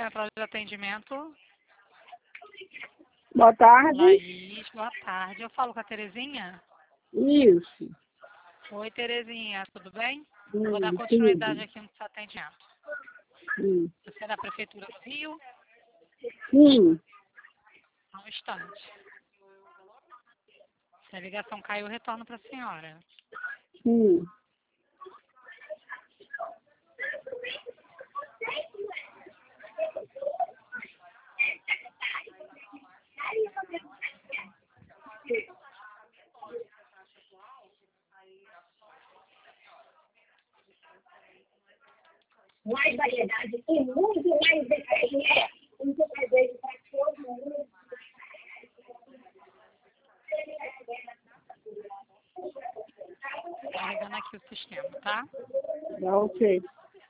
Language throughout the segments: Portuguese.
Central de Atendimento. Boa tarde. Laís, boa tarde. Eu falo com a Terezinha? Isso. Oi, Terezinha, tudo bem? Vou dar continuidade aqui no seu atendimento. Você é da Prefeitura do Rio? Sim. Um instante. Se a ligação caiu, eu retorno para a senhora. Sim. Mais variedade e muito mais detalhe. Muito presente para todo mundo. Carregando aqui o sistema, tá? Ok.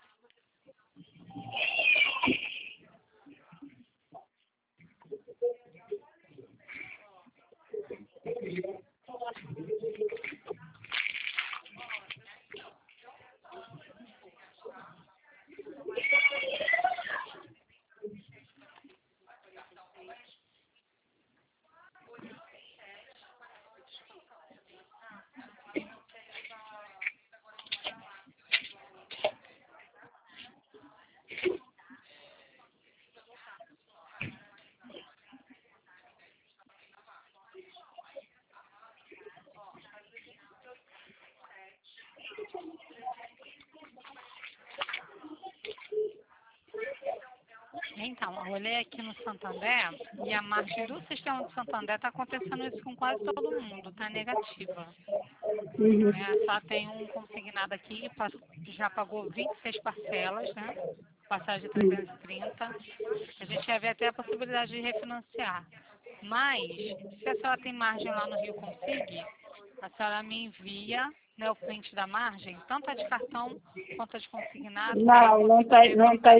Então, eu olhei aqui no Santander e a margem do sistema do Santander está acontecendo isso com quase todo mundo, está negativa. Só tem um consignado aqui que já pagou 26 parcelas, né? Passagem de 330. A gente ia ver até a possibilidade de refinanciar. Mas, se a senhora tem margem lá no Rio Consig, a senhora me envia, né, o print da margem, tanto a de cartão quanto a de consignado. Não, não tenho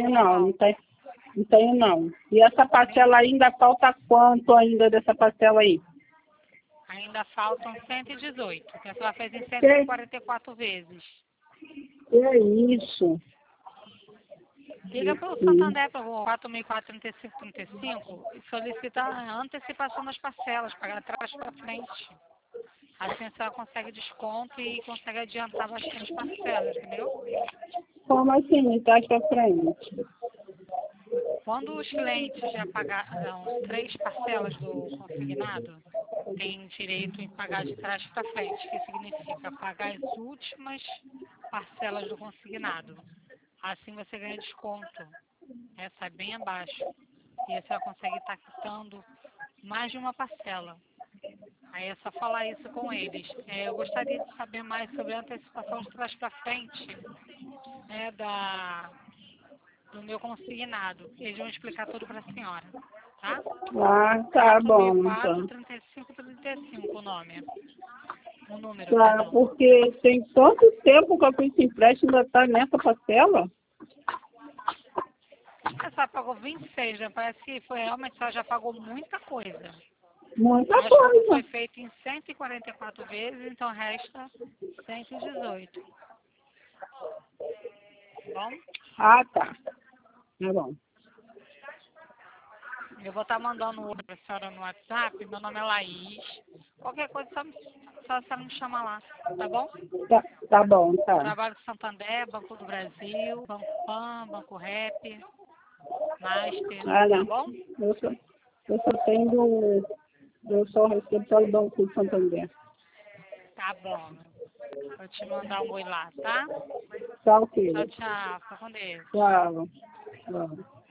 não. E essa parcela ainda falta quanto ainda dessa parcela aí? Ainda faltam 118, que a senhora fez em 144 vezes. Que é isso? Liga para o Santander, para o 4.435 e solicita a antecipação das parcelas, pagar atrás para frente. Assim a senhora consegue desconto e consegue adiantar bastante parcelas, entendeu? Como assim, trás para frente? Quando os clientes já pagaram as 3 parcelas do consignado, tem direito em pagar de trás para frente, que significa pagar as últimas parcelas do consignado. Assim você ganha desconto. Sai bem abaixo. E você consegue estar quitando mais de uma parcela. Aí é só falar isso com eles. Eu gostaria de saber mais sobre a antecipação de trás para frente, né, do meu consignado. Eles vão explicar tudo para a senhora, tá? Ah, tá bom, 4.004, então. 3535 o nome. O número, Tá, perdão. porque tem tanto tempo que eu fiz esse empréstimo, ainda tá nessa parcela? A senhora pagou 26, já parece que foi realmente, a senhora já pagou muita coisa. Muita Mas como coisa. foi feito em 144 vezes, então resta 118. Bom? Ah, tá. Tá bom. Eu vou estar mandando outro para a senhora no WhatsApp. Meu nome é Laís. Qualquer coisa, só a senhora me chama lá, tá bom? Tá bom, tá. Trabalho com Santander, Banco do Brasil, Banco Pan, Banco Rep, Master, Ah, tá não. bom? Eu só recebo pelo Banco do Santander. Tá bom. Vou te mandar um oi lá, tá? Tchau, filho. Tchau, tchau. Fica com Deus. Tchau. Tchau.